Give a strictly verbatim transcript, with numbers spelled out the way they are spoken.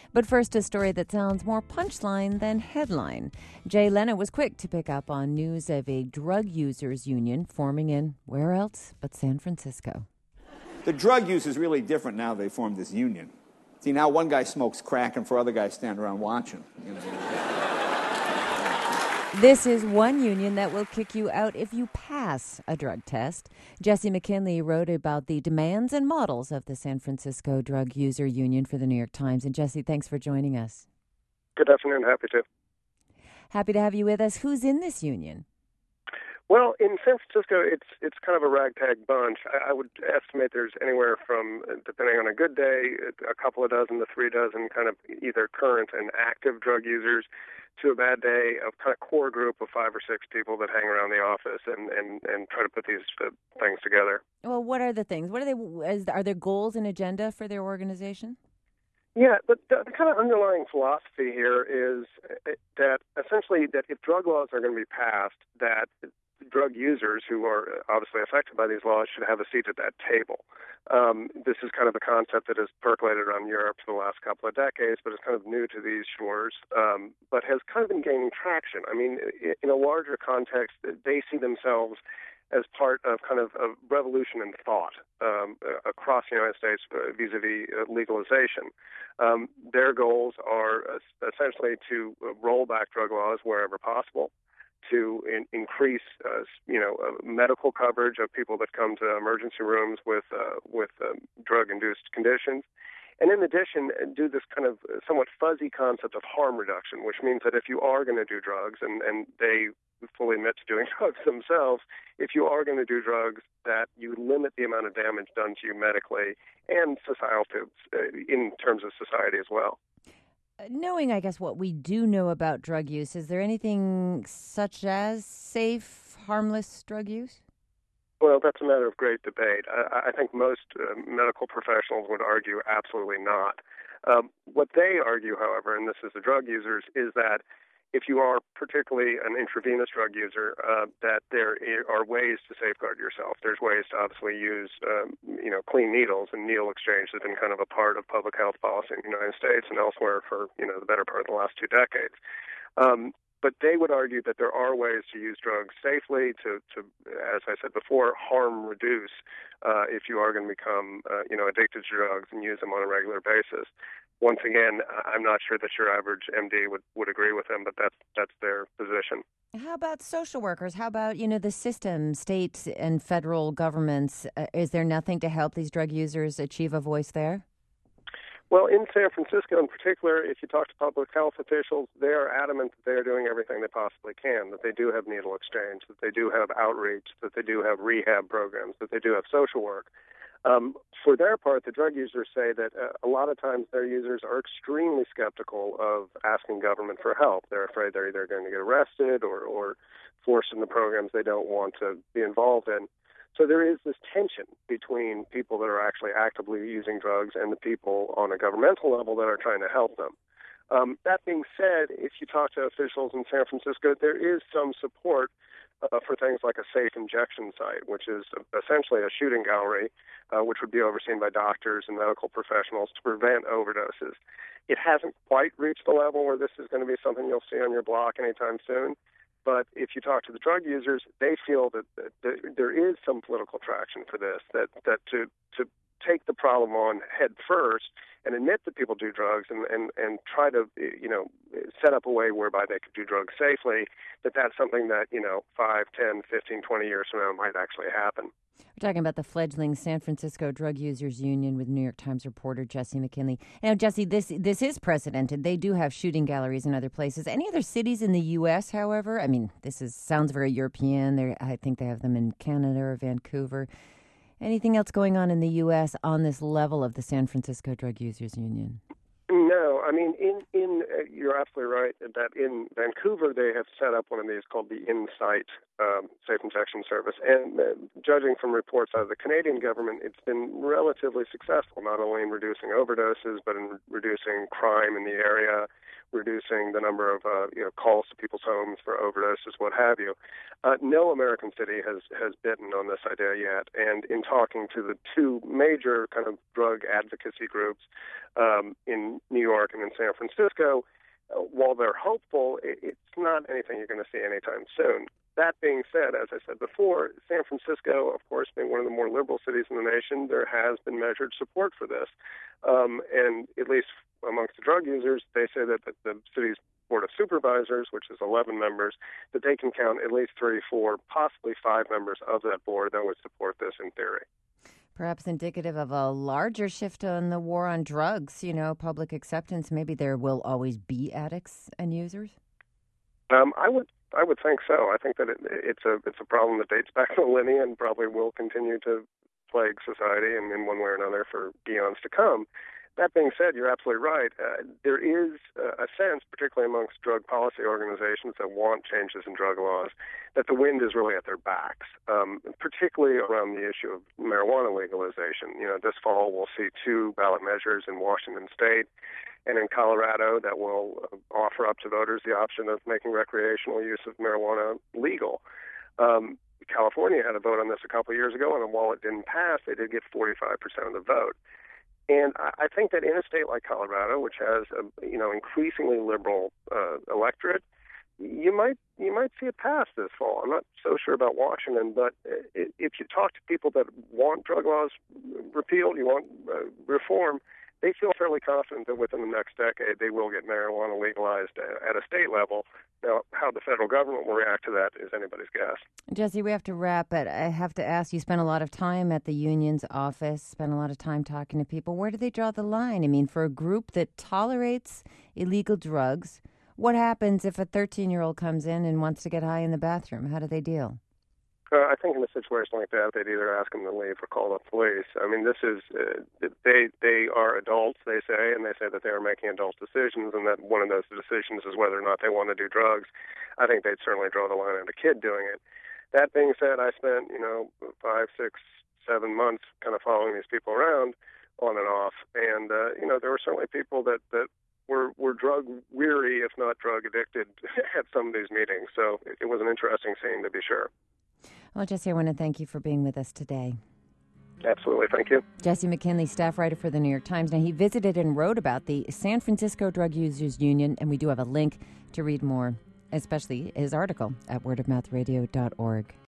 But first, a story that sounds more punchline than headline. Jay Leno was quick to pick up on news of a drug users union forming in where else but San Francisco. The drug use is really different now they formed this union. See, now one guy smokes crack and four other guys stand around watching. You know. This is one union that will kick you out if you pass a drug test. Jesse McKinley wrote about the demands and models of the San Francisco Drug User Union for the New York Times. And Jesse, thanks for joining us. Good afternoon. Happy to. Happy to have you with us. Who's in this union? Well, in San Francisco, it's it's kind of a ragtag bunch. I, I would estimate there's anywhere from, depending on a good day, a couple of dozen to three dozen kind of either current and active drug users, to a bad day of kind of core group of five or six people that hang around the office and, and, and try to put these uh, things together. Well, what are the things? What are they? Is, are there goals and agenda for their organization? Yeah, but the, the kind of underlying philosophy here is that essentially that if drug laws are going to be passed, that drug users who are obviously affected by these laws should have a seat at that table. Um, this is kind of a concept that has percolated around Europe for the last couple of decades, but it's kind of new to these shores, um, but has kind of been gaining traction. I mean, in a larger context, they see themselves as part of kind of a revolution in thought um, across the United States vis-a-vis legalization. Um, their goals are essentially to roll back drug laws wherever possible, to in, increase, uh, you know, uh, medical coverage of people that come to emergency rooms with uh, with uh, drug-induced conditions, and in addition, do this kind of somewhat fuzzy concept of harm reduction, which means that if you are going to do drugs, and, and they fully admit to doing drugs themselves, if you are going to do drugs, that you limit the amount of damage done to you medically and societal uh, in terms of society as well. Knowing, I guess, what we do know about drug use, is there anything such as safe, harmless drug use? Well, that's a matter of great debate. I, I think most uh, medical professionals would argue absolutely not. Um, what they argue, however, and this is the drug users, is that if you are particularly an intravenous drug user, uh, that there are ways to safeguard yourself. There's ways to obviously use, um, you know, clean needles, and needle exchange has been kind of a part of public health policy in the United States and elsewhere for, you know, the better part of the last two decades. Um, but they would argue that there are ways to use drugs safely, to, to as I said before, harm reduce uh, if you are going to become, uh, you know, addicted to drugs and use them on a regular basis. Once again, I'm not sure that your average M D would, would agree with them, but that's that's their position. How about social workers? How about, you know, the system, state and federal governments? Uh, is there nothing to help these drug users achieve a voice there? Well, in San Francisco in particular, if you talk to public health officials, they are adamant that they are doing everything they possibly can, that they do have needle exchange, that they do have outreach, that they do have rehab programs, that they do have social work. Um, for their part, the drug users say that uh, a lot of times their users are extremely skeptical of asking government for help. They're afraid they're either going to get arrested or, or forced into programs they don't want to be involved in. So there is this tension between people that are actually actively using drugs and the people on a governmental level that are trying to help them. Um, that being said, if you talk to officials in San Francisco, there is some support Uh, for things like a safe injection site, which is essentially a shooting gallery, uh, which would be overseen by doctors and medical professionals to prevent overdoses. It hasn't quite reached the level where this is going to be something you'll see on your block anytime soon. But if you talk to the drug users, they feel that, that, that there is some political traction for this, that, that to, to take the problem on head first and admit that people do drugs and, and, and try to, you know, set up a way whereby they could do drugs safely, that that's something that, you know, five, ten, fifteen, twenty years from now might actually happen. We're talking about the fledgling San Francisco Drug Users Union with New York Times reporter Jesse McKinley. Now, Jesse, this this is precedented. They do have shooting galleries in other places. Any other cities in the U S, however? I mean, this is sounds very European. They're, I think they have them in Canada or Vancouver. Anything else going on in the U S on this level of the San Francisco Drug Users Union? No, I mean, in, in uh, you're absolutely right that in Vancouver they have set up one of these called the Insight um, Safe Injection Service. And uh, judging from reports out of the Canadian government, it's been relatively successful, not only in reducing overdoses, but in reducing crime in the area, reducing the number of uh, you know calls to people's homes for overdoses, what have you. Uh, no American city has, has bitten on this idea yet. And in talking to the two major kind of drug advocacy groups, um, in New York and in San Francisco. Uh, while they're hopeful, it, it's not anything you're going to see anytime soon. That being said, as I said before, San Francisco, of course, being one of the more liberal cities in the nation, there has been measured support for this. Um, and at least amongst the drug users, they say that the, the city's Board of Supervisors, which is eleven members, that they can count at least three, four, possibly five members of that board that would support this in theory. Perhaps indicative of a larger shift on the war on drugs, you know, public acceptance. Maybe there will always be addicts and users? Um, I would I would think so. I think that it, it's a it's a problem that dates back millennia and probably will continue to plague society in, in one way or another for eons to come. That being said, you're absolutely right. Uh, there is uh, a sense, particularly amongst drug policy organizations that want changes in drug laws, that the wind is really at their backs, um, particularly around the issue of marijuana legalization. You know, this fall we'll see two ballot measures in Washington State and in Colorado that will offer up to voters the option of making recreational use of marijuana legal. Um, California had a vote on this a couple of years ago, and while it didn't pass, they did get forty-five percent of the vote. And I think that in a state like Colorado, which has a you know increasingly liberal uh, electorate, you might you might see it pass this fall. I'm not so sure about Washington, but if you talk to people that want drug laws repealed, you want uh, reform, they feel fairly confident that within the next decade they will get marijuana legalized at a state level. Now, how the federal government will react to that is anybody's guess. Jesse, we have to wrap, but I have to ask, you spent a lot of time at the union's office, spent a lot of time talking to people. Where do they draw the line? I mean, for a group that tolerates illegal drugs, what happens if a thirteen-year-old comes in and wants to get high in the bathroom? How do they deal? Uh, I think in a situation like that, they'd either ask them to leave or call the police. I mean, this is, uh, they they are adults, they say, and they say that they are making adult decisions, and that one of those decisions is whether or not they want to do drugs. I think they'd certainly draw the line at a kid doing it. That being said, I spent, you know, five, six, seven months kind of following these people around on and off, and, uh, you know, there were certainly people that, that were, were drug weary, if not drug addicted, at some of these meetings. So it, it was an interesting scene, to be sure. Well, Jesse, I want to thank you for being with us today. Absolutely. Thank you. Jesse McKinley, staff writer for the New York Times. Now, he visited and wrote about the San Francisco Drug Users Union, and we do have a link to read more, especially his article at word of mouth radio dot org.